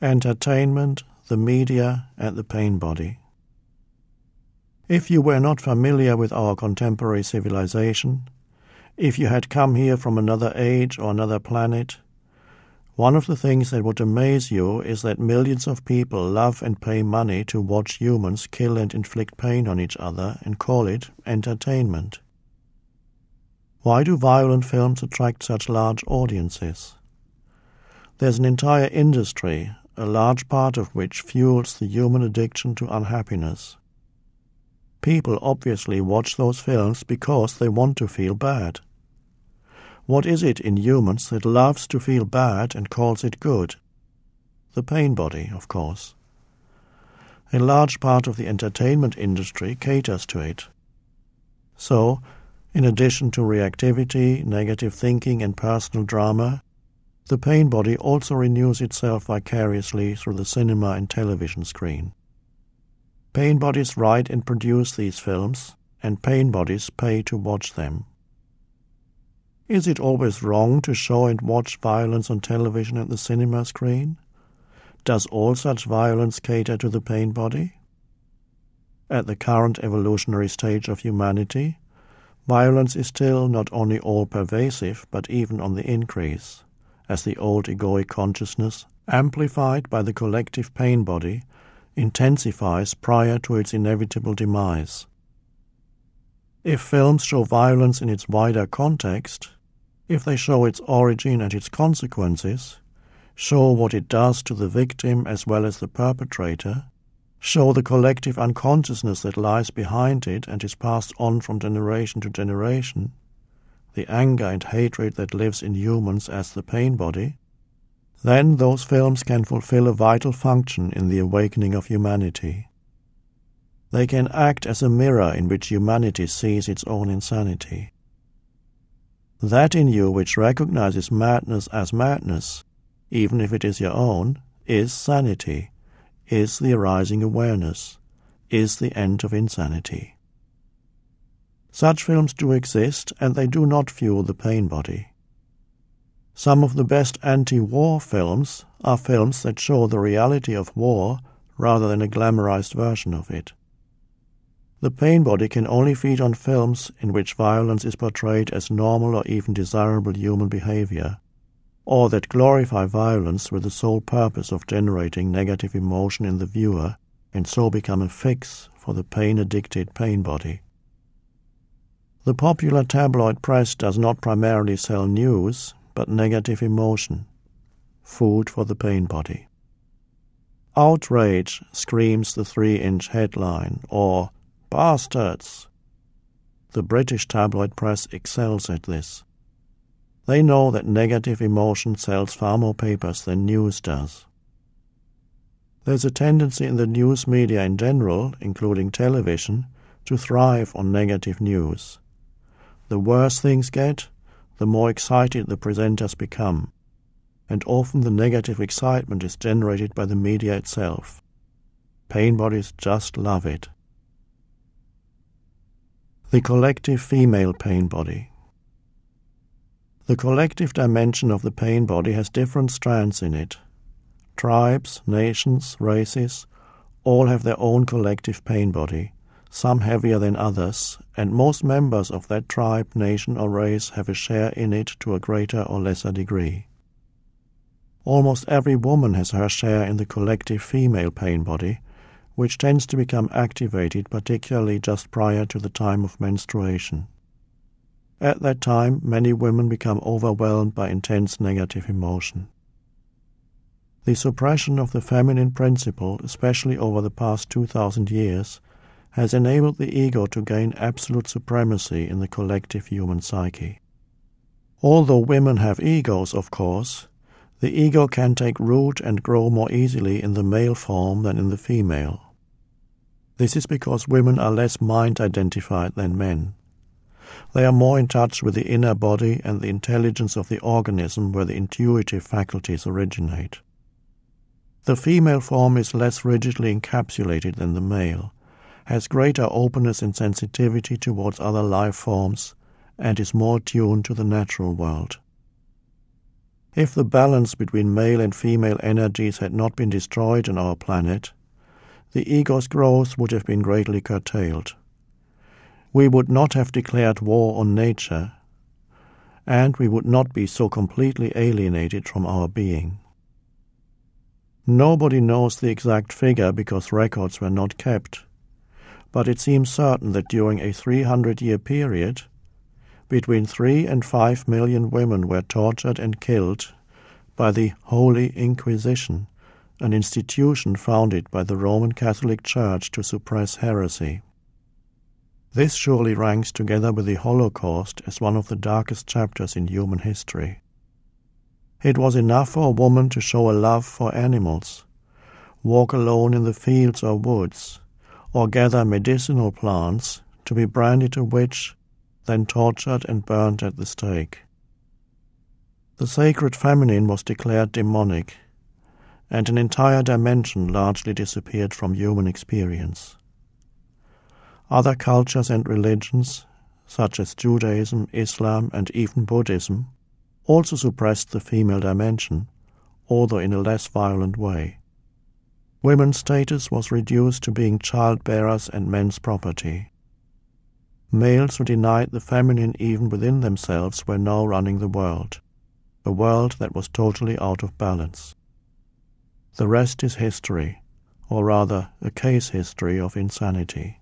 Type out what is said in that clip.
Entertainment, the media, and the pain body. If you were not familiar with our contemporary civilization, if you had come here from another age or another planet, one of the things that would amaze you is that millions of people love and pay money to watch humans kill and inflict pain on each other and call it entertainment. Why do violent films attract such large audiences? There's an entire industry, a large part of which fuels the human addiction to unhappiness. People obviously watch those films because they want to feel bad. What is it in humans that loves to feel bad and calls it good? The pain body, of course. A large part of the entertainment industry caters to it. So, in addition to reactivity, negative thinking and personal drama, the pain body also renews itself vicariously through the cinema and television screen. Pain bodies write and produce these films, and pain bodies pay to watch them. Is it always wrong to show and watch violence on television and the cinema screen? Does all such violence cater to the pain body? At the current evolutionary stage of humanity, violence is still not only all-pervasive but even on the increase, as the old egoic consciousness, amplified by the collective pain body, intensifies prior to its inevitable demise. If films show violence in its wider context, if they show its origin and its consequences, show what it does to the victim as well as the perpetrator, show the collective unconsciousness that lies behind it and is passed on from generation to generation, the anger and hatred that lives in humans as the pain body, then those films can fulfill a vital function in the awakening of humanity. They can act as a mirror in which humanity sees its own insanity. That in you which recognizes madness as madness, even if it is your own, is sanity, is the arising awareness, is the end of insanity. Such films do exist, and they do not fuel the pain body. Some of the best anti-war films are films that show the reality of war rather than a glamorized version of it. The pain body can only feed on films in which violence is portrayed as normal or even desirable human behavior, or that glorify violence with the sole purpose of generating negative emotion in the viewer and so become a fix for the pain-addicted pain body. The popular tabloid press does not primarily sell news, but negative emotion, food for the pain body. Outrage screams the 3-inch headline, or bastards. The British tabloid press excels at this. They know that negative emotion sells far more papers than news does. There's a tendency in the news media in general, including television, to thrive on negative news. The worse things get, the more excited the presenters become, and often the negative excitement is generated by the media itself. Pain bodies just love it. The collective female pain body. The collective dimension of the pain body has different strands in it. Tribes, nations, races, all have their own collective pain body, some heavier than others, and most members of that tribe, nation, or race have a share in it to a greater or lesser degree. Almost every woman has her share in the collective female pain body, which tends to become activated particularly just prior to the time of menstruation. At that time, many women become overwhelmed by intense negative emotion. The suppression of the feminine principle, especially over the past 2,000 years, has enabled the ego to gain absolute supremacy in the collective human psyche. Although women have egos, of course, the ego can take root and grow more easily in the male form than in the female. This is because women are less mind-identified than men. They are more in touch with the inner body and the intelligence of the organism where the intuitive faculties originate. The female form is less rigidly encapsulated than the male, has greater openness and sensitivity towards other life forms, and is more tuned to the natural world. If the balance between male and female energies had not been destroyed on our planet, the ego's growth would have been greatly curtailed. We would not have declared war on nature, and we would not be so completely alienated from our being. Nobody knows the exact figure because records were not kept, but it seems certain that during a 300-year period, between 3 and 5 million women were tortured and killed by the Holy Inquisition, an institution founded by the Roman Catholic Church to suppress heresy. This surely ranks together with the Holocaust as one of the darkest chapters in human history. It was enough for a woman to show a love for animals, walk alone in the fields or woods, or gather medicinal plants to be branded a witch, then tortured and burned at the stake. The sacred feminine was declared demonic, and an entire dimension largely disappeared from human experience. Other cultures and religions, such as Judaism, Islam, and even Buddhism, also suppressed the female dimension, although in a less violent way. Women's status was reduced to being childbearers and men's property. Males who denied the feminine even within themselves were now running the world, a world that was totally out of balance. The rest is history, or rather a case history of insanity.